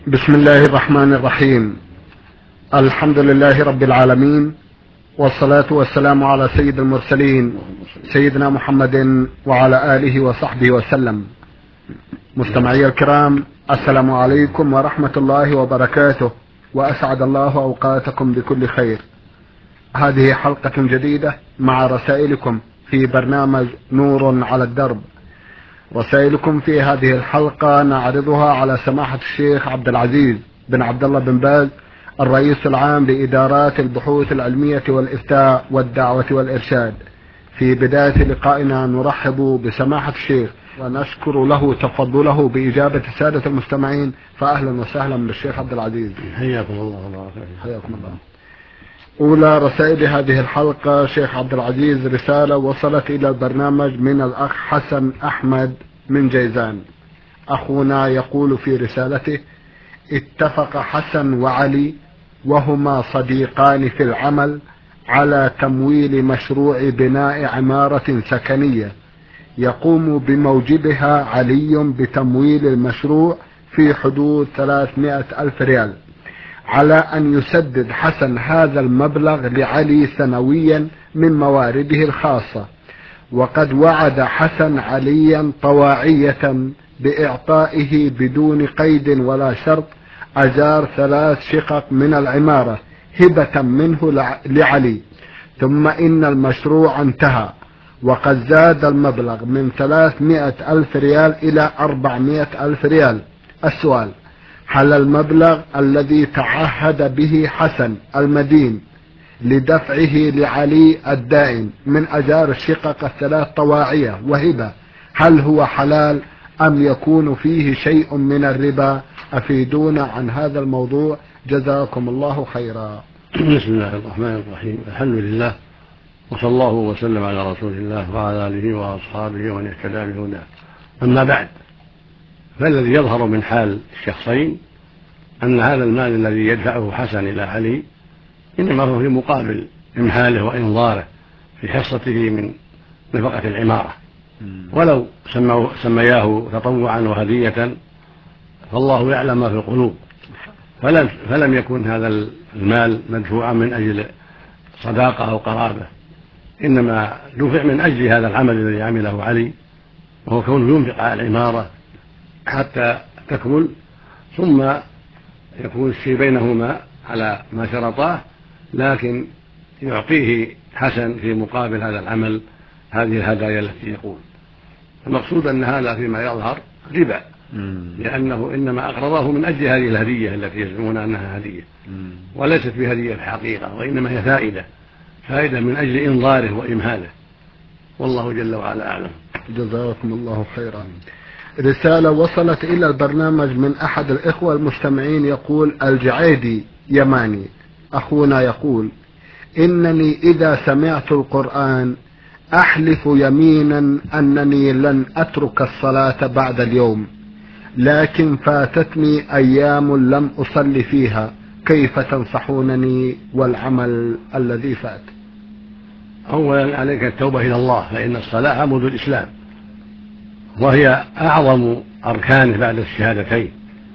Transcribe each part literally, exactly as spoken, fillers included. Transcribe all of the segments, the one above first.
بسم الله الرحمن الرحيم. الحمد لله رب العالمين، والصلاة والسلام على سيد المرسلين سيدنا محمد وعلى آله وصحبه وسلم. مستمعي الكرام، السلام عليكم ورحمة الله وبركاته، وأسعد الله أوقاتكم بكل خير. هذه حلقة جديدة مع رسائلكم في برنامج نور على الدرب. رسائلكم في هذه الحلقة نعرضها على سماحة الشيخ عبد العزيز بن عبد الله بن باز، الرئيس العام لإدارات البحوث العلمية والإفتاء والدعوة والإرشاد. في بداية لقائنا نرحب بسماحة الشيخ ونشكر له تفضله بإجابة السادة المستمعين، فأهلا وسهلا بالشيخ عبد العزيز. حياكم الله. حياكم الله. أولى رسائل هذه الحلقة شيخ عبد العزيز، رسالة وصلت إلى البرنامج من الأخ حسن أحمد من جيزان. أخونا يقول في رسالته: اتفق حسن وعلي وهما صديقان في العمل على تمويل مشروع بناء عمارة سكنية يقوم بموجبها علي بتمويل المشروع في حدود ثلاثمائة ألف ريال، على أن يسدد حسن هذا المبلغ لعلي سنويا من موارده الخاصة. وقد وعد حسن عليا طواعية بإعطائه بدون قيد ولا شرط أجار ثلاث شقق من العمارة هبة منه لعلي، ثم إن المشروع انتهى وقد زاد المبلغ من ثلاثمائة ألف ريال إلى أربعمائة ألف ريال. السؤال: هل المبلغ الذي تعهد به حسن المدين لدفعه لعلي الدائن من أجار الشقق الثلاث طواعية وهبة هل هو حلال أم يكون فيه شيء من الربا؟ أفيدونا عن هذا الموضوع، جزاكم الله خيرا. بسم الله الرحمن الرحيم. الحمد لله، وصلى الله وسلم على رسول الله وعلى آله وأصحابه ومن اهتدى بهداه. أما بعد، فالذي يظهر من حال الشخصين أن هذا المال الذي يدفعه حسن إلى علي إنما هو في مقابل إمهاله وإنظاره في حصته من نفقة العمارة، ولو سمياه تطوعا وهدية فالله يعلم ما في القلوب، فلم, فلم يكن هذا المال مدفوعا من أجل صداقة أو قرابة، إنما دفع من أجل هذا العمل الذي عمله علي، وهو كونه ينفق على العمارة حتى تكمل، ثم يكون الشيء بينهما على ما شرطاه، لكن يعطيه حسن في مقابل هذا العمل هذه الهدايا التي يقول. المقصود أن هذا فيما يظهر ربا، لأنه إنما أقرضه من أجل هذه الهدية التي يزعمون أنها هدية، وليست بهدية الحقيقة، وإنما هي فائدة فائدة من أجل إنظاره وإمهاله، والله جل وعلا أعلم. جزاكم الله خيرا. رسالة وصلت إلى البرنامج من أحد الإخوة المستمعين يقول: الجعيدي يماني. أخونا يقول: إنني إذا سمعت القرآن أحلف يمينا أنني لن أترك الصلاة بعد اليوم، لكن فاتتني أيام لم أصلي فيها، كيف تنصحونني والعمل الذي فات؟ أولا عليك التوبة إلى الله، فإن الصلاة عمود الإسلام، وهي أعظم أركانه بعد الشهادتين،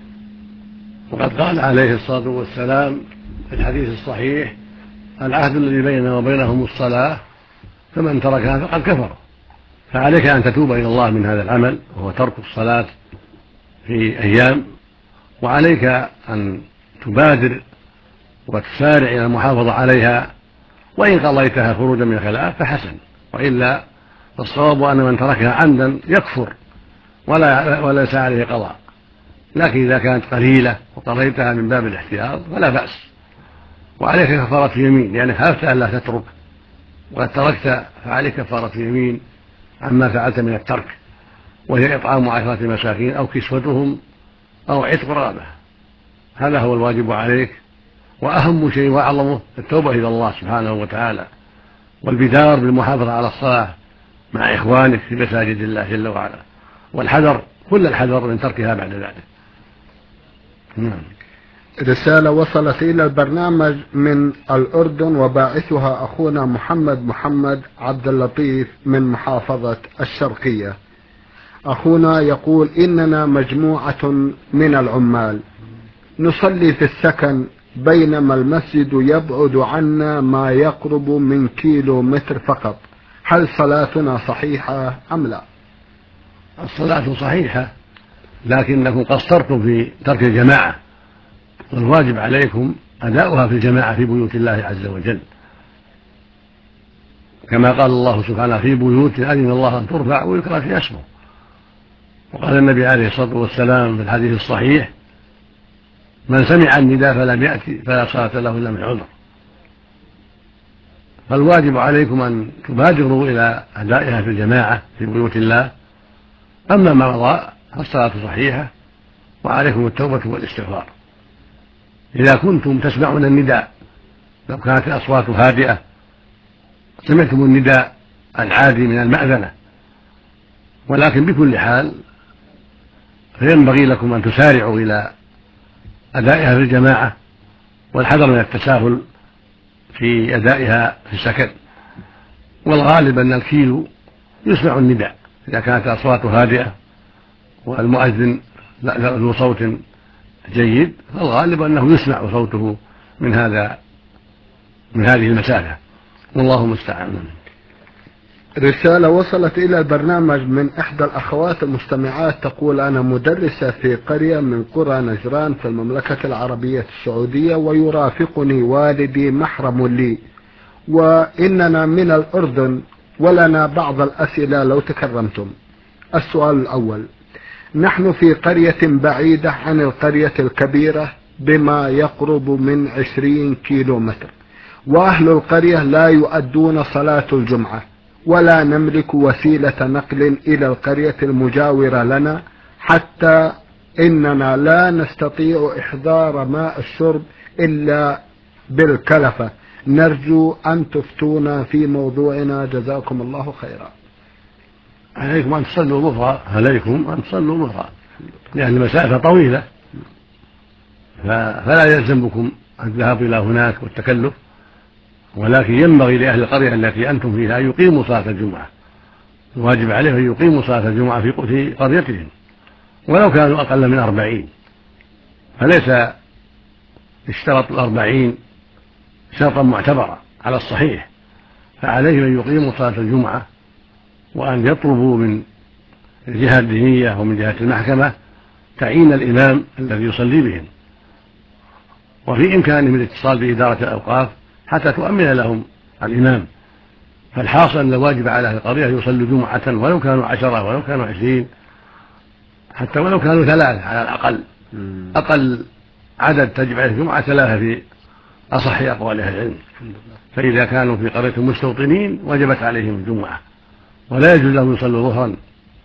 وقد قال عليه الصلاة والسلام في الحديث الصحيح: العهد الذي بيننا وبينهم الصلاة، فمن تركها فقد كفر. فعليك أن تتوب إلى الله من هذا العمل وهو ترك الصلاة في أيام، وعليك أن تبادر وتسارع إلى المحافظة عليها، وإن قضيتها خروجا من الخلاف فحسن، وإلا فالصواب أن من تركها عمدا يكفر ولا وليس عليه قضاء، لكن إذا كانت قليلة وقضيتها من باب الاحتياط فلا بأس. وعليك كفارة يمين، لأنك خافت أن لا تترك وقد تركت، فعليك كفارة يمين عما فعلت من الترك، وهي إطعام عشرة مساكين أو كسوتهم أو عتق رقبة. هذا هو الواجب عليك، وأهم شيء وأعظمه التوبة إلى الله سبحانه وتعالى، والبدار بالمحافظة على الصلاة مع إخوانك في مساجد الله جل وعلا، والحذر كل الحذر من تركها بعد ذلك. نعم. رسالة وصلت إلى البرنامج من الأردن وباعثها أخونا محمد محمد عبد اللطيف من محافظة الشرقية. أخونا يقول: إننا مجموعة من العمال نصلي في السكن بينما المسجد يبعد عنا ما يقرب من كيلو متر فقط، هل صلاتنا صحيحة أم لا؟ الصلاة صحيحة، لكنكم قصرتم في ترك الجماعة، والواجب عليكم أداؤها في الجماعة في بيوت الله عز وجل، كما قال الله سبحانه في بيوت أذن الله أن ترفع ويذكر فيها اسمه. وقال النبي عليه الصلاة والسلام في الحديث الصحيح: من سمع النداء فلم يأتي فلا صلاة له إلا من عذر. فالواجب عليكم أن تبادروا إلى أدائها في الجماعة في بيوت الله. أما ما مضى فالصلاة صحيحة، وعليكم التوبة والاستغفار. إذا كنتم تسمعون النداء، لو كانت الأصوات هادئة سمعتم النداء العادي من المأذنة، ولكن بكل حال فينبغي لكم أن تسارعوا إلى أدائها في الجماعة، والحذر من التساهل في أدائها في السكن. والغالب أن الكيلو يسمع النداء إذا كانت الأصوات هادئة والمؤذن ذو صوت جيد، فالغالب أنه يسمع صوته من هذا من هذه المسافة، والله المستعان. رسالة وصلت إلى البرنامج من إحدى الأخوات المستمعات تقول: أنا مدرسة في قرية من قرى نجران في المملكة العربية السعودية، ويرافقني والدي محرم لي، وإننا من الأردن، ولنا بعض الأسئلة لو تكرمتم. السؤال الأول: نحن في قرية بعيدة عن القرية الكبيرة بما يقرب من عشرين كيلو متر، وأهل القرية لا يؤدون صلاة الجمعة، ولا نملك وسيلة نقل إلى القرية المجاورة لنا، حتى إننا لا نستطيع إحضار ماء الشرب إلا بالكلفة. نرجو أن تفتونا في موضوعنا، جزاكم الله خيرا. عليكم أن تصلوا ظهرا عليكم أن تصلوا ظهرا لأن المسافة طويلة، فلا يلزمكم الذهاب إلى هناك والتكلف، ولكن ينبغي لأهل القرية التي أنتم فيها أن يقيموا صلاة الجمعة. الواجب عليهم أن يقيموا صلاة الجمعة في قريتهم ولو كانوا أقل من أربعين، فليس اشترط الأربعين شرطا معتبرا على الصحيح، فعليهم أن يقيموا صلاة الجمعة، وأن يطلبوا من الجهة الدينية ومن جهة المحكمة تعيين الإمام الذي يصلي بهم، وفي إمكانهم الاتصال بإدارة الأوقاف حتى تؤمن لهم الإمام. فالحاصل أن الواجب على أهل القرية يصلوا جمعة ولو كانوا عشرة ولو كانوا عشرين، حتى ولو كانوا ثلاثة على الأقل. أقل عدد تجب عليه الجمعة ثلاثة في أصح أقوال أهل العلم، فإذا كانوا في قرية مستوطنين وجبت عليهم الجمعة، ولا يجوز لهم يصلوا ظهرا.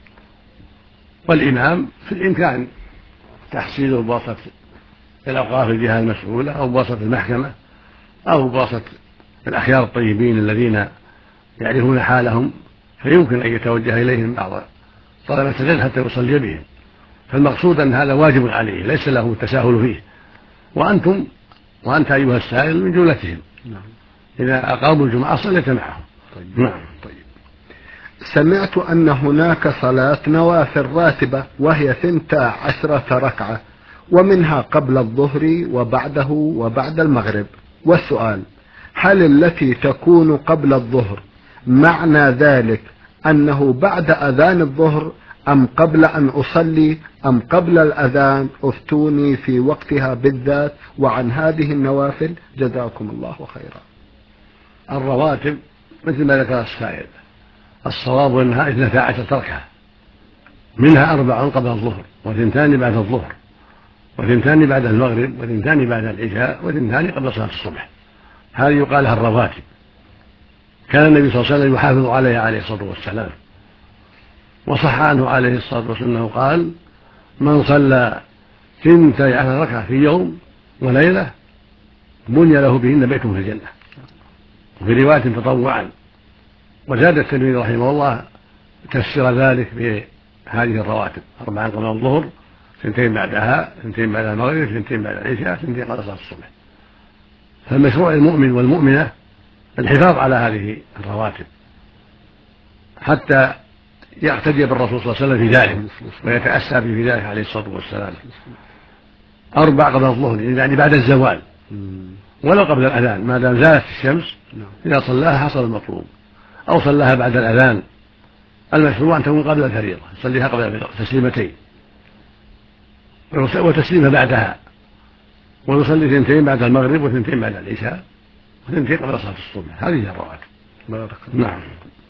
والإمام في الإمكان تحصيله بواسطة الأوقاف الجهة المسؤولة، أو بواسطة المحكمة، أو بواسطة الأخيار الطيبين الذين يعرفون حالهم، فيمكن أن يتوجه إليهم بعض طلبة العلم حتى يصلي بهم. فالمقصود أن هذا واجب عليه ليس له التساهل فيه، وأنتم وأنت أيها السائل من جملتهم. إذا أقاموا الجمعة صليت معهم. طيب. نعم. طيب. سمعت أن هناك صلاة نوافل راتبة وهي ثنتا عشرة ركعة، ومنها قبل الظهر وبعده وبعد المغرب. والسؤال: هل التي تكون قبل الظهر معنى ذلك أنه بعد أذان الظهر، أم قبل أن أصلي، أم قبل الأذان؟ أفتوني في وقتها بالذات وعن هذه النوافل، جزاكم الله خيرا. الرواتب مثل ما ذكر السائل، الصواب أنها اثنتا عشرة ركعة، منها أربع قبل الظهر، وثنتان بعد الظهر، وثنتان بعد المغرب، وثنتان بعد العشاء، وثنتان قبل صلاة الصبح. هذه يقال لها الرواتب. كان النبي صلى الله عليه وسلم يحافظ عليها عليه الصلاة والسلام، وصح عنه عليه الصلاة والسلام أنه قال: من صلى ثنتي عشرة ركعة في يوم وليلة بني له بهن بيت في الجنة. وفي رواية تطوعا. وزاد الترمذي رحمه الله تفسير ذلك بهذه الرواتب: أربعا قبل الظهر، ثنتين بعدها، ثنتين بعد المغرب، ثنتين بعد العشاء، ثنتين قبل صلاة الصبح. فالمشروع المؤمن والمؤمنة الحفاظ على هذه الرواتب حتى يقتدي بالرسول صلى الله عليه وسلم في ذلك ويتأسى به في ذلك عليه الصلاة والسلام. أربع قبل الظهر يعني بعد الزوال ولو قبل الأذان ما دام زالت الشمس إذا صلاها حصل المطلوب، أو صلاها بعد الأذان المشروع أن تكون قبل الفريضة يصليها قبل تسليمتين وتسليمها بعدها، ويصلي اثنتين بعد المغرب واثنتين بعد العشاء واثنتين قبل صلاة الصبح. هذه الرواتب. بارك الله. نعم.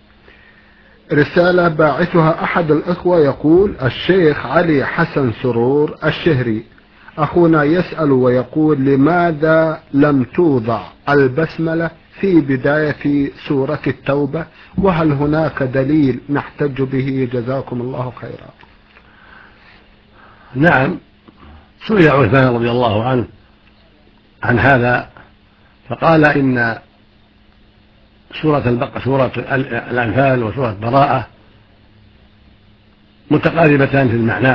رسالة باعثها أحد الإخوة يقول: الشيخ علي حسن سرور الشهري أخونا يسأل ويقول: لماذا لم توضع البسملة في بداية سورة التوبة، وهل هناك دليل نحتج به؟ جزاكم الله خيرا. نعم، سئل عثمان رضي الله عنه عن هذا فقال إن سورة البقرة سورة الأنفال وسورة براءة متقاربتان في المعنى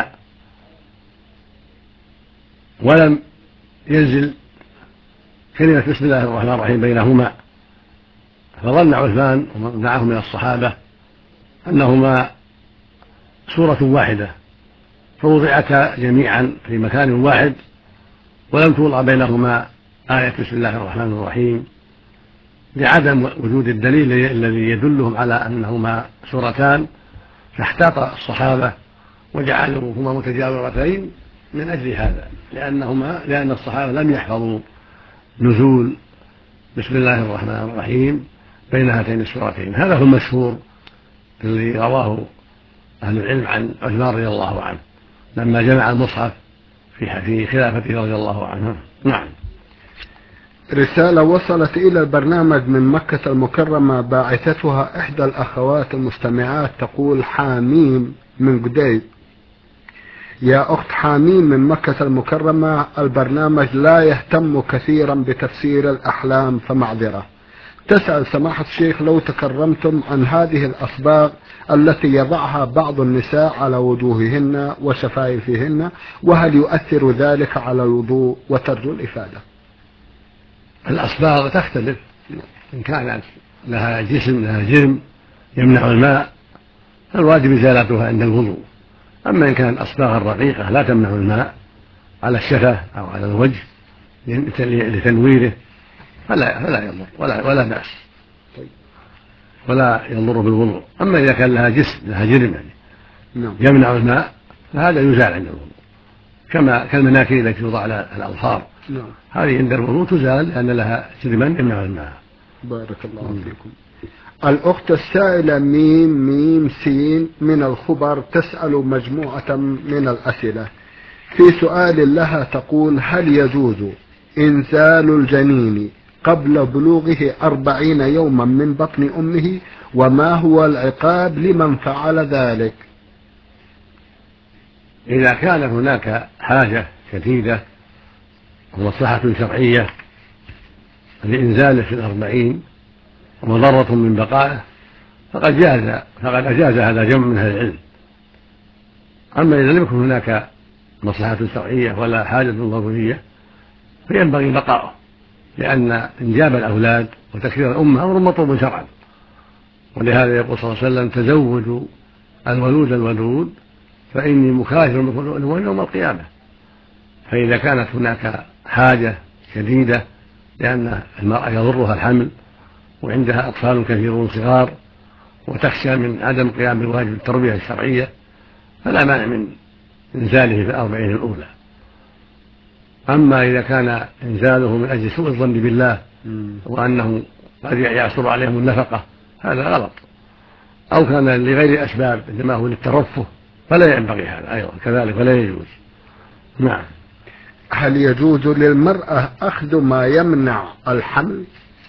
ولم ينزل كلمة بسم الله الرحمن الرحيم بينهما، فظن عثمان ومن معه من الصحابة أنهما سورة واحدة فوضعتا جميعا في مكان واحد ولم توضع بينهما آية بسم الله الرحمن الرحيم لعدم وجود الدليل الذي يدلهم على أنهما سورتان، فاحتاط الصحابة وجعلوهما متجاورتين من أجل هذا، لأنهما لأن الصحابة لم يحفظوا نزول بسم الله الرحمن الرحيم بين هاتين السورتين. هذا هو المشهور الذي رواه أهل العلم عن عثمان رضي الله عنه لما جمع المصحف في خلافته رضي الله عنه. نعم. رسالة وصلت إلى البرنامج من مكة المكرمة باعثتها إحدى الأخوات المستمعات تقول: حاميم من قديد. يا أخت حاميم من مكة المكرمة، البرنامج لا يهتم كثيرا بتفسير الأحلام فمعذرة. تسأل سماحة الشيخ لو تكرمتم عن هذه الأصباغ التي يضعها بعض النساء على وجوههن وشفايفهن، وهل يؤثر ذلك على الوضوء؟ وترجو الإفادة. الأصباغ تختلف، إن كانت لها جسم لها جرم يمنع الماء فالواجب إزالتها عند الوضوء، أما إن كانت أصباغ رقيقة لا تمنع الماء على الشفة أو على الوجه لتنويره فلا فلا يضر ولا ولا بأس ولا يضر بالوضوء. أما إذا كان لها جسم لها جرم يعني يمنع الماء فهذا يزال عند الوضوء، كما كالمناكير التي توضع على الأظفار هذه عند الوضوء تزال لأن لها جرما يمنع الماء. بارك الله فيكم. الأخت السائلة ميم ميم سين من الخبر تسأل مجموعة من الأسئلة. في سؤال لها تقول: هل يجوز إنزال الجنين قبل بلوغه أربعين يوما من بطن أمه، وما هو العقاب لمن فعل ذلك؟ إذا كان هناك حاجة شديدة ومصلحة شرعية لإنزاله في الأربعين ومضرة من بقائه فقد جاز فقد أجاز هذا جمع من أهل العلم. أما إذا لم يكن هناك مصلحة شرعية ولا حاجة ضرورية فينبغي بقاؤه، لأن إنجاب الأولاد وتكثير الأمة أمر مطلوب شرعا، ولهذا يقول صلى الله عليه وسلم: تزوجوا الولود الودود فإني مكاثر بكم يوم القيامة. فإذا كانت هناك حاجة شديدة لأن المرأة يضرها الحمل وعندها أطفال كثيرون صغار وتخشى من عدم قيام بواجب التربية الشرعية فلا مانع من إنزاله في الأربعين الأولى. أما إذا كان إنزاله من أجل سوء الظن بالله وأنه قد يعسر عليهم النفقة هذا غلط، أو كان لغير أسباب إنما هو للترفه فلا ينبغي هذا أيضا كذلك ولا يجوز. نعم. هل يجوز للمرأة أخذ ما يمنع الحمل؟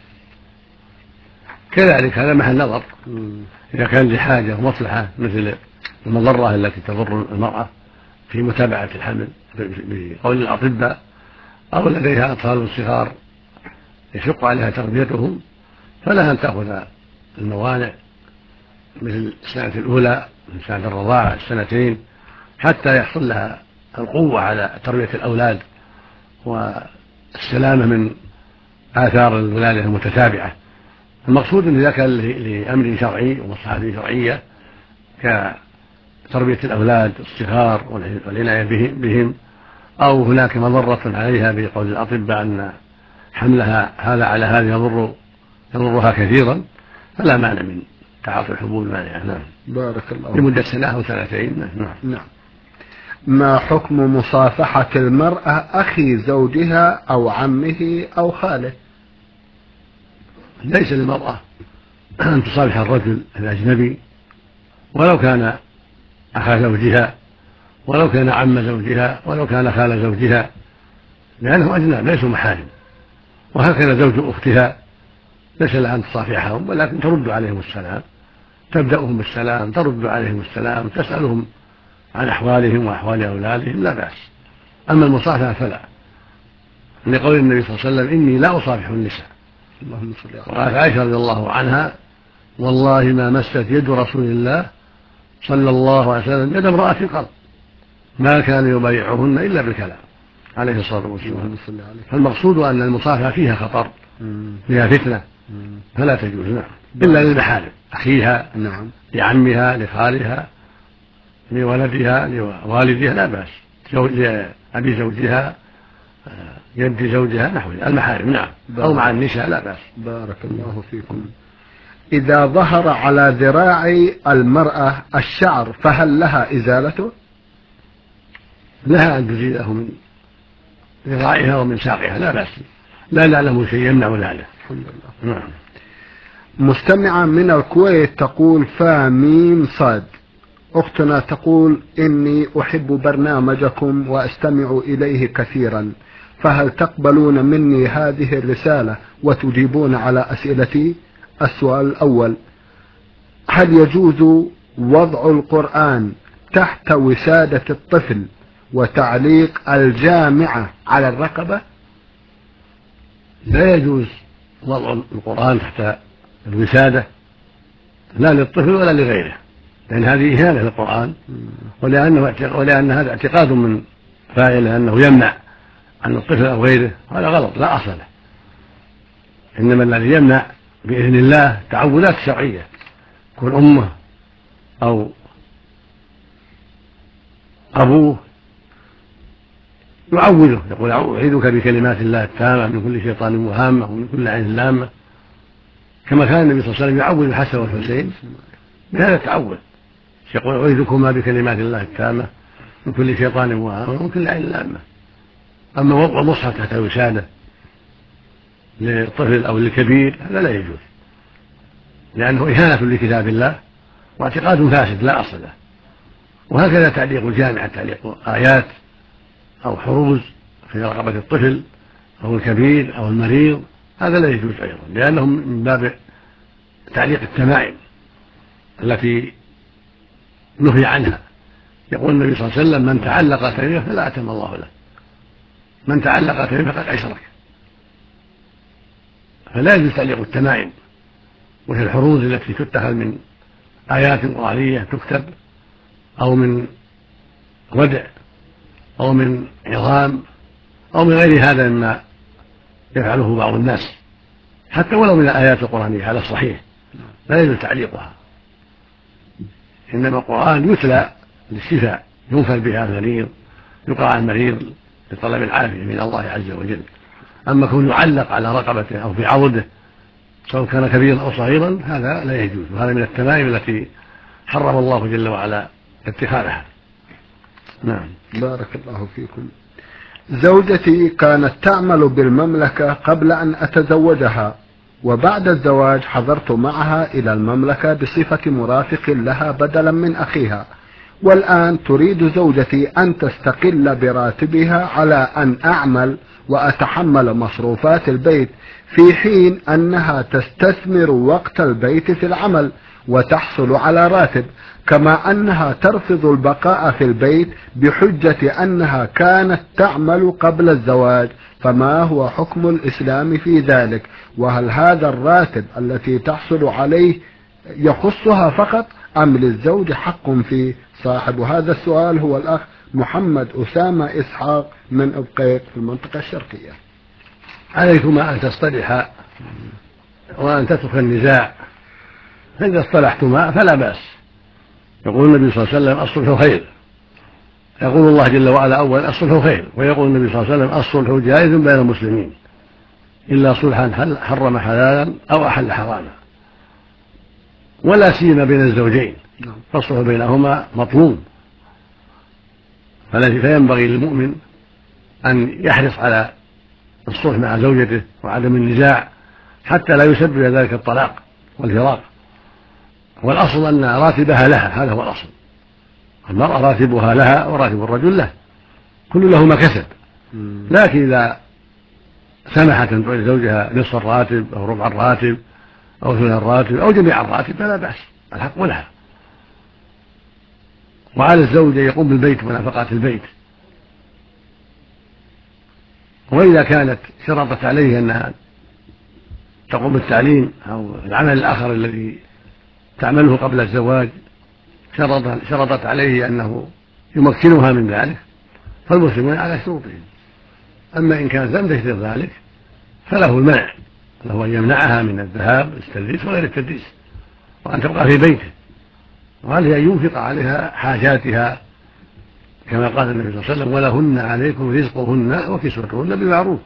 كذلك هذا محل نظر، إذا كان لحاجة ومصلحة مثل المضرة التي تضر المرأة في متابعة الحمل بقول الأطباء أو لديها أطفال صغار يشق عليها تربيتهم فلها أن تأخذ الموانع مثل السنة الأولى من سنة الرضاعة السنتين حتى يحصل لها القوة على تربية الأولاد والسلامة من آثار الولادة المتتابعة. المقصود أن إذا كان لأمر شرعي ومصلحة شرعية كتربية الأولاد الصغار والعناية بهم أو هناك مضرة عليها بقول الأطباء أن حملها هذا على هذا يضر يضرها كثيرا، فلا مانع من تعاطي الحبوب المانعة. نعم. بارك الله لمدة سنة أو سنتين. نعم. نعم. ما حكم مصافحة المرأة أخي زوجها أو عمه أو خاله؟ ليس للمرأة أن تصافح الرجل الأجنبي ولو كان أخا زوجها ولو كان عم زوجها ولو كان خال زوجها، لأنهم أجناب ليسوا محارم. وهكذا زوج أختها ليس لها أن تصافحهم، ولكن ترد عليهم السلام، تبدأهم بالسلام، ترد عليهم السلام، تسألهم عن أحوالهم وأحوال أولادهم، لا بأس. أما المصافحة فلا، لقول النبي صلى الله عليه وسلم: إني لا أصافح النساء. وقالت عائشة رضي الله عنها: والله ما مست يد رسول الله صلى الله عليه وسلم يد امرأة قط، ما كان يبايعهن إلا بالكلام عليه الصلاة والسلام. فالمقصود أن المصافحة فيها خطر، فيها فتنة، فلا تجوز. نعم. إلا للمحارم، أخيها، لعمها، لخالها، لولدها، لوالدها، لا بأس. لأبي زوجها، يد زوجها، نحو المحارم. نعم. أو مع النساء لا بأس. بارك الله فيكم. إذا ظهر على ذراع المرأة الشعر فهل لها إزالته؟ لها أن تزيله من ذراعها ومن ساقها، لا بأس، لا نعلم شيء يمنع ذلك. الحمد لله. نعم. مستمعة من الكويت تقول: فاميم صاد. أختنا تقول: إني أحب برنامجكم وأستمع إليه كثيرا، فهل تقبلون مني هذه الرسالة وتجيبون على أسئلتي؟ السؤال الأول: هل يجوز وضع القرآن تحت وسادة الطفل وتعليق الجامعة على الرقبة؟ لا يجوز وضع القرآن تحت الوسادة، لا للطفل ولا لغيره، لأن هذه إهانة للقرآن، ولأنه ولأن هذا اعتقاد من فاعله أنه يمنع عن الطفل أو غيره، هذا غلط لا أصل له. إنما الذي يمنع بإذن الله تعوذات شرعية، يكون أمه أو أبوه يعوذه، يقول: أعوذك بكلمات الله التامة من كل شيطان وهامة ومن كل عين لامة، كما كان النبي صلى الله عليه وسلم يعوذ الحسن والحسين بهذا التعوذ، يقول: أعوذكما بكلمات الله التامة من كل شيطان وهامة ومن كل عين لامة. أما وضع مصحف تحت وسادة للطفل أو للكبير هذا لا يجوز، لأنه إهانة لكتاب الله واعتقاد فاسد لا أصل له. وهكذا تعليق الجامعة، تعليق آيات أو حروز في رقبة الطفل أو الكبير أو المريض، هذا لا يجوز أيضا، لأنه من باب تعليق التمائم التي نهي عنها. يقول النبي صلى الله عليه وسلم: من تعلق تميمة فلا أتم الله له، من تعلق تميمة فقد أشرك. فلا يجوز تعليق التمائم وهي الحروز التي تتخذ من آيات قرآنية تكتب، أو من ودع، أو من عظام، أو من غير هذا مما يفعله بعض الناس، حتى ولو من الآيات القرآنية على الصحيح لا يجوز تعليقها. إنما القرآن يتلى للشفاء، ينفذ بها المريض، يقرأ على المريض لطلب العافية من الله عز وجل. أما كون يعلق على رقبته أو في عضده سواء كان كبيرا أو صغيرا هذا لا يجوز، وهذا من التمائم التي حرم الله جل وعلا اتخاذها. نعم. بارك الله فيكم. زوجتي كانت تعمل بالمملكة قبل أن أتزوجها، وبعد الزواج حضرت معها إلى المملكة بصفة مرافق لها بدلا من أخيها، والآن تريد زوجتي أن تستقل براتبها على أن أعمل وأتحمل مصروفات البيت، في حين أنها تستثمر وقت البيت في العمل وتحصل على راتب، كما أنها ترفض البقاء في البيت بحجة أنها كانت تعمل قبل الزواج. فما هو حكم الإسلام في ذلك؟ وهل هذا الراتب التي تحصل عليه يخصها فقط أم للزوج حق فيه؟ صاحب هذا السؤال هو الأخ محمد أسامة إسحاق من أبقيت في المنطقة الشرقية. عليكما أن تصطلحا وأن تترك النزاع، فإذا اصطلحتما فلا بأس. يقول النبي صلى الله عليه وسلم: الصلح خير، يقول الله جل وعلا أول الصلح خير، ويقول النبي صلى الله عليه وسلم الصلح جائز بين المسلمين إلا صلحا حرم حلالا أو أحل حراما، ولا سيما بين الزوجين، فالصلح بينهما مطلوب. فينبغي للمؤمن أن يحرص على الصلح مع زوجته وعدم النزاع حتى لا يسبب ذلك الطلاق والفراق. والأصل أن راتبها لها، هذا هو الأصل. المرأة راتبها لها وراتب الرجل له، كل له ما كسب. لكن إذا سمحت أن تعطي زوجها نصف الراتب أو ربع الراتب أو ثلث الراتب أو جميع الراتب فلا بأس، الحق لها. وعلى الزوج يقوم بالبيت ونفقات البيت. وإذا كانت شرطت عليه أنها تقوم بالتعليم أو العمل الآخر الذي تعمله قبل الزواج، شرطت عليه أنه يمكنها من ذلك، فالمسلمون على شروطهم. أما إن كانت لم تشترط ذلك فله المنع، له أن يمنعها من الذهاب للتدريس وغير التدريس، وأن تبقى في بيته، وعليه أن ينفق عليها حاجاتها كما قال النبي صلى الله عليه وسلم ولهن عليكم رزقهن وكسوتهن بالمعروف.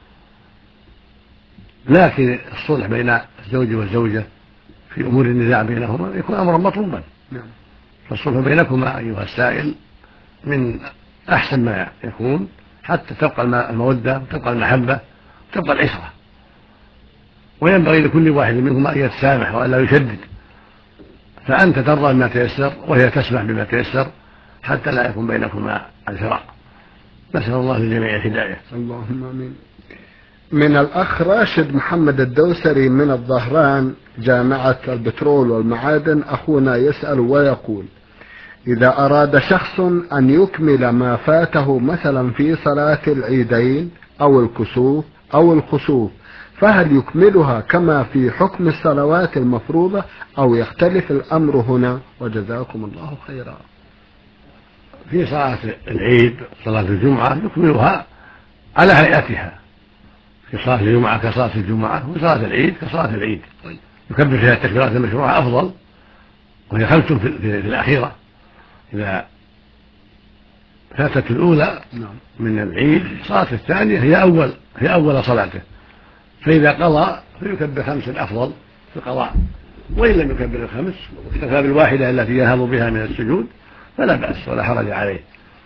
لكن الصلح بين الزوج والزوجة في أمور النزاع بينهما يكون أمرا مطلوبا. فالصلح بينكما أيها السائل من أحسن ما يكون حتى تبقى المودة وتبقى المحبة وتبقى العشرة. وينبغي لكل واحد منهما أن يتسامح وأن لا يشدد، فأنت ترضى بما تيسر وهي تسمح بما تيسر حتى لا يكون بينكما الفراق. نسأل الله للجميع الهداية. اللهم آمين. من الأخ راشد محمد الدوسري من الظهران جامعة البترول والمعادن، أخونا يسأل ويقول: إذا أراد شخص أن يكمل ما فاته مثلا في صلاة العيدين أو الكسوف أو الخسوف، فهل يكملها كما في حكم الصلوات المفروضة أو يختلف الأمر هنا؟ وجزاكم الله خيرا. في صلاة العيد صلاة الجمعة يكملها على هيئتها، في صلاة الجمعة كصلاة الجمعة، وفي صلاة العيد كصلاة العيد، يكبر فيها التكبيرات المشروعة أفضل، وهي خمس في, في, في الأخيرة. إذا فاتت الأولى من العيد صلاة الثانية هي أول هي أول صلاته، فإذا قضى فيكبر خمس أفضل في القضاء، وإن لم يكبر الخمس واكتفى بالواحدة التي ينهض بها من السجود فلا بأس ولا حرج عليه.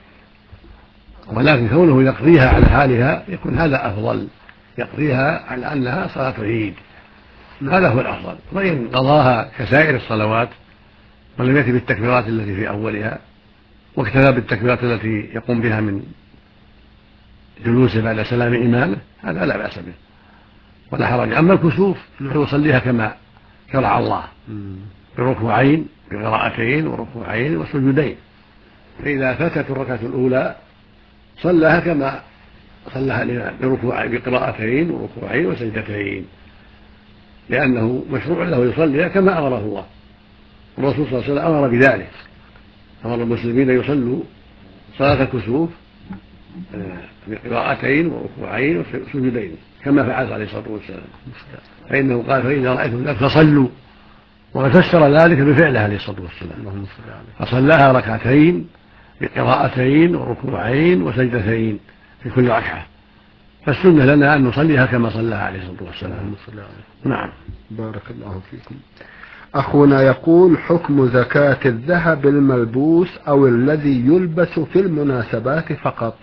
ولكن كونه يقضيها على حالها يكون هذا أفضل، يقضيها على أنها صلاة عيد، هذا هو الأفضل. وإن قضاها كسائر الصلوات ولم يأتي بالتكبيرات التي في أولها واكتفى بالتكبيرات التي يقوم بها من جلوسه بعد سلام إمامه هذا لا بأس به ولا حرج. أما الكسوف فيصليها كما شرع الله بركوعين بقراءتين وركوعين وسجودين، فإذا فاتت الركعة الأولى صلىها كما صلىها الإمام بركوع بقراءتين وركوعين وسجدتين، لأنه مشروع له يصليها كما أمره الله. الرسول صلى الله عليه وسلم أمر بذلك، أمر المسلمين يصلوا صلاة الكسوف بقراءتين وركوعين وسجودين كما فعل عليه الصلاة والسلام، فإنه قال: فإذا رأيتم ذلك فصلوا، وقد فسر ذلك بفعله عليه الصلاة والسلام، فصلاها ركعتين بقراءتين وركوعين وسجدتين في كل ركعة، فالسنة لنا أن نصليها كما صلىها عليه الصلاة والسلام. نعم. بارك الله فيكم. أخونا يقول: حكم زكاة الذهب الملبوس أو الذي يلبس في المناسبات فقط؟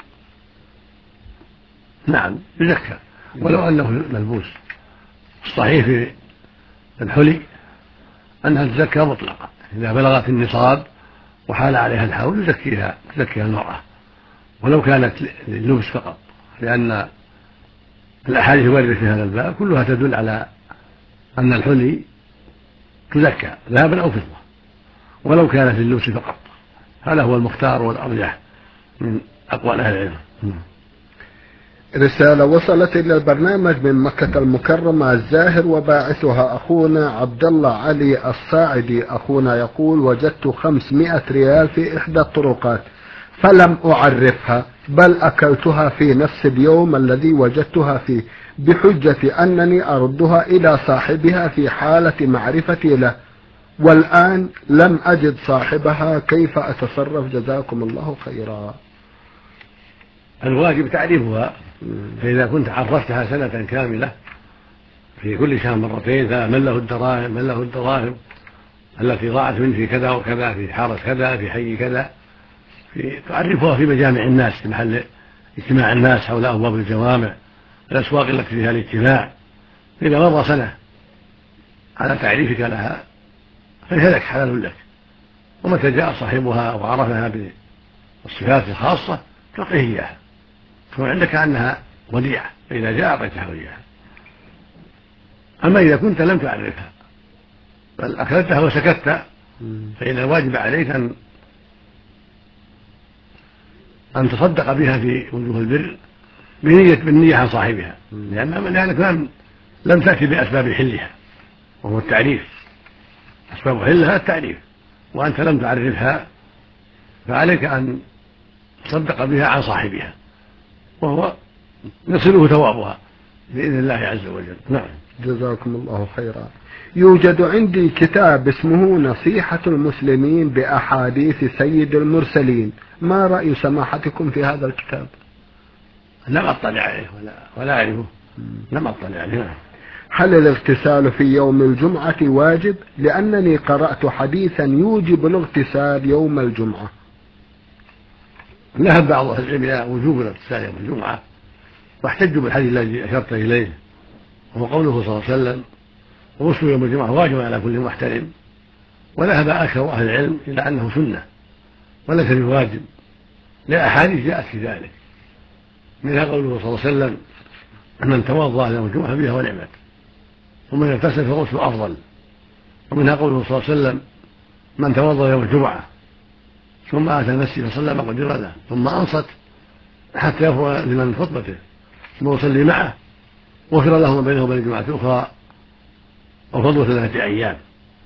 نعم يزكى ولو أنه ملبوس. الصحيح في الحلي أنها تزكى مطلقا، إذا بلغت النصاب وحال عليها الحول يزكيها تزكيها المرأة ولو كانت لللبس فقط، لأن الأحاديث الواردة في هذا الباب كلها تدل على أن الحلي تزكى ذهبا أو فضة ولو كانت لللبس فقط. هذا هو المختار والأرجح من أقوال أهل العلم. رسالة وصلت إلى البرنامج من مكة المكرمة الزاهر، وباعثها أخونا عبد الله علي الصاعدي. أخونا يقول: وجدت خمسمائة ريال في إحدى الطرقات فلم أعرفها، بل أكلتها في نفس اليوم الذي وجدتها فيه بحجة أنني أردها إلى صاحبها في حالة معرفتي له، والآن لم أجد صاحبها، كيف أتصرف؟ جزاكم الله خيرا. الواجب تعريفها، فإذا كنت عرفتها سنة كاملة في كل شهر مرتين، من له الدراهم من له الدراهم التي ضاعت منه في كذا وكذا، في حارة كذا، في حي كذا، في تعرفها في مجامع الناس، في محل اجتماع الناس حول أبواب الجوامع، الأسواق التي فيها الاجتماع. إذا مر سنة على تعريفك لها فهي لك، حلال لك. ومتى جاء صاحبها وعرفها بالصفات الخاصة تعطيه إياها، تكون عندك أنها وديعة، فإذا جاء أعطيتها إياها. أما إذا كنت لم تعرفها بل أكلتها وسكت، فإن الواجب عليك أن أن تصدق بها في وجوه البر بنية بالنية عن صاحبها، لأنك لم لم تأتي بأسباب حلها وهو التعريف. أسباب حلها التعريف، وأنت لم تعرفها، فعليك أن تصدق بها عن صاحبها، وهو يصله ثوابها بإذن الله عز وجل. نعم. جزاكم الله خيرا. يوجد عندي كتاب اسمه نصيحة المسلمين بأحاديث سيد المرسلين، ما رأي سماحتكم في هذا الكتاب؟ لم أطلع عليه ولا, ولا أعرفه، لم أطلع عليه. هل الاغتسال في يوم الجمعة واجب؟ لأنني قرأت حديثا يوجب الاغتسال يوم الجمعة. ذهب بعض أهل العلم إلى وجوب الاغتسال يوم الجمعة، واحتجوا بالحديث الذي أشرت إليه، وهو قوله صلى الله عليه وسلم: غسل يوم الجمعة واجب على كل محترم. وذهب أكثر أهل العلم إلى أنه سنة وليس بواجب، لأحاديث جاءت في ذلك، منها قوله صلى الله عليه وسلم: من توضأ يوم الجمعة بها ونعمت، ومن اغتسل فغسل أفضل. ومنها قوله صلى الله عليه وسلم: من توضأ يوم الجمعة ثم أتى المسجد فصلى ما قدر له ثم أنصت حتى يفرغ لمن خطبته ثم يصلي معه غفر له ما بينه وبين الجمعة الأخرى وفضل ثلاثة أيام.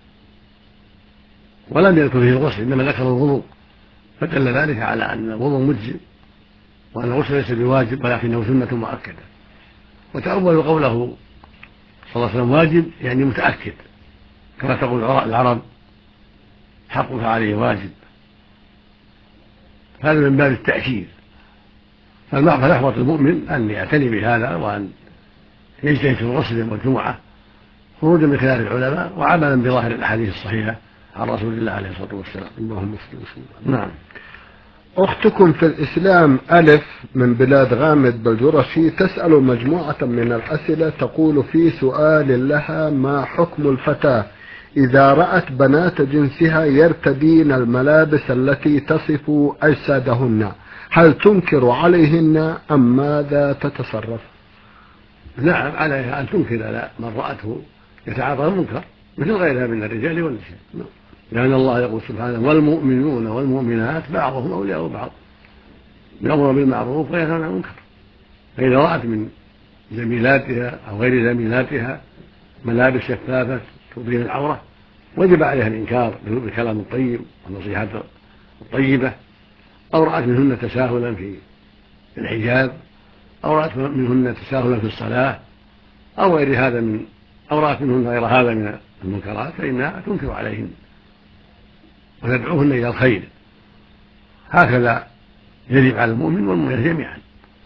ولم يذكر فيه الغسل، إنما ذكر الوضوء، فدل ذلك على أن الوضوء مجزئ وأن الغسل ليس بواجب ولكنه سنة مؤكدة. وتأول قوله صلى الله عليه وسلم واجب يعني متأكد، كما تقول العرب: حقك عليه واجب. هذا من باب التأكيد. فالمحض المؤمن أن يعتني بهذا، وأن يجتهد في الغسل يوم الجمعة خروجا من خلاف العلماء وعملا بظاهر الأحاديث الصحيحة عن رسول الله عليه الصلاة والسلام. اللهم صل وسلم. نعم. أختكم في الإسلام ألف من بلاد غامد بالجرشي تسأل مجموعة من الأسئلة، تقول في سؤال لها: ما حكم الفتاة إذا رأت بنات جنسها يرتدين الملابس التي تصف أجسادهن، هل تنكر عليهن أم ماذا تتصرف؟ نعم، عليها أن تنكر على من رأته يتعاطى المنكر مثل غيرها من الرجال والنساء، لأن الله يقول سبحانه: والمؤمنون والمؤمنات بعضهم أولياء بعض يأمر بالمعروف وينهى عن المنكر. فإذا رأت من زميلاتها أو غير زميلاتها ملابس شفافة تبين العورة وجب عليها الإنكار بالكلام الطيب والنصيحة الطيبة، أو رأت منهن تساهلا في الحجاب، أو رأت منهن تساهلا في الصلاة، أو غير هذا من أو رأت منهن غير هذا من المنكرات، فإنها تنكر عليهن وتدعوهن إلى الخير. هكذا يجب على المؤمن والمؤمنة جميعا.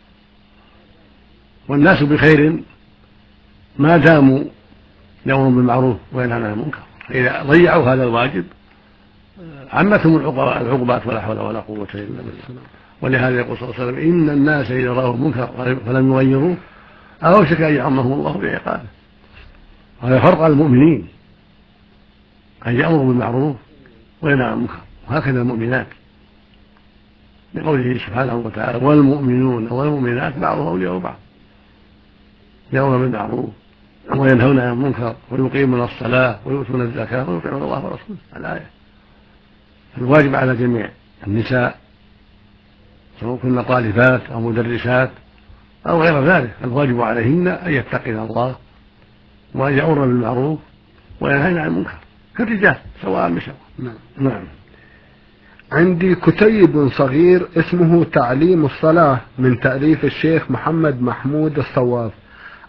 والناس بخير ما داموا يأمرون بالمعروف وينهون عن المنكر، فإذا ضيعوا هذا الواجب عمتهم العقوبات ولا حول ولا قوة إلا بالله. ولهذا يقول صلى الله عليه وسلم: إن الناس إذا رأوا المنكر فلم يغيروه أوشك أن يعمهم الله بعقابه. هذا فرق على المؤمنين أن يأمروا بالمعروف وينهوا عن المنكر، وهكذا المؤمنات، لقوله سبحانه وتعالى: والمؤمنون والمؤمنات بعضهم أولياء بعض يأمرون بالمعروف وينهون عن المنكر ويقيمون الصلاة ويؤتون الزكاة ويطيعون الله ورسوله. الآية. الواجب على جميع النساء سواء كن طالبات أو مدرسات أو غير ذلك، الواجب عليهن أن يتقين الله وأن يأمرن بالمعروف وينهين عن المنكر كالرجال سواء بسواء. نعم. نعم. عندي كتيب صغير اسمه تعليم الصلاة من تأليف الشيخ محمد محمود الصواف،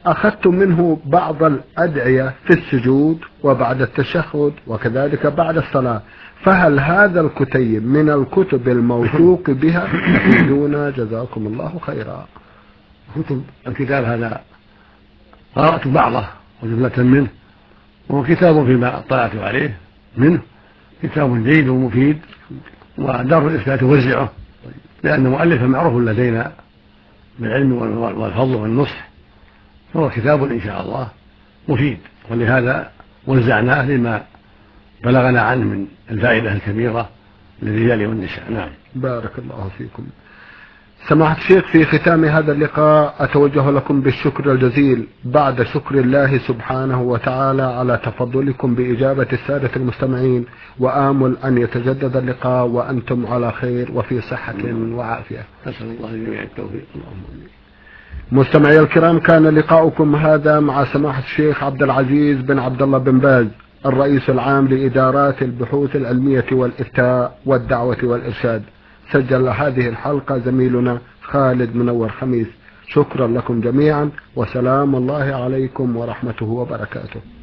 أخذت منه بعض الأدعية في السجود وبعد التشهد وكذلك بعد الصلاة، فهل هذا الكتيب من الكتب الموثوق بها؟ أفيدونا جزاكم الله خيرا. كتب الكتاب هذا قرأت بعضه وجملة منه، وهو كتاب فيما اطلعت عليه منه كتاب جيد ومفيد، ودار الإفتاء توزعه لأن مؤلفا معروف لدينا بالعلم والفضل والنصح، فهو كتاب إن شاء الله مفيد، ولهذا وزعناه لما بلغنا عنه من الفائدة الكبيرة للرجال والنساء. نعم. بارك الله فيكم. سماحة الشيخ، في ختام هذا اللقاء أتوجه لكم بالشكر الجزيل بعد شكر الله سبحانه وتعالى على تفضلكم بإجابة السادة المستمعين، وآمل أن يتجدد اللقاء وأنتم على خير وفي صحة وعافية. أسأل الله جميع التوفيق. اللهم آمين. مستمعي الكرام، كان لقاؤكم هذا مع سماحة الشيخ عبد العزيز بن عبد الله بن باز، الرئيس العام لإدارات البحوث العلمية والإفتاء والدعوة والإرشاد. سجل هذه الحلقة زميلنا خالد منور خميس. شكرا لكم جميعا، وسلام الله عليكم ورحمته وبركاته.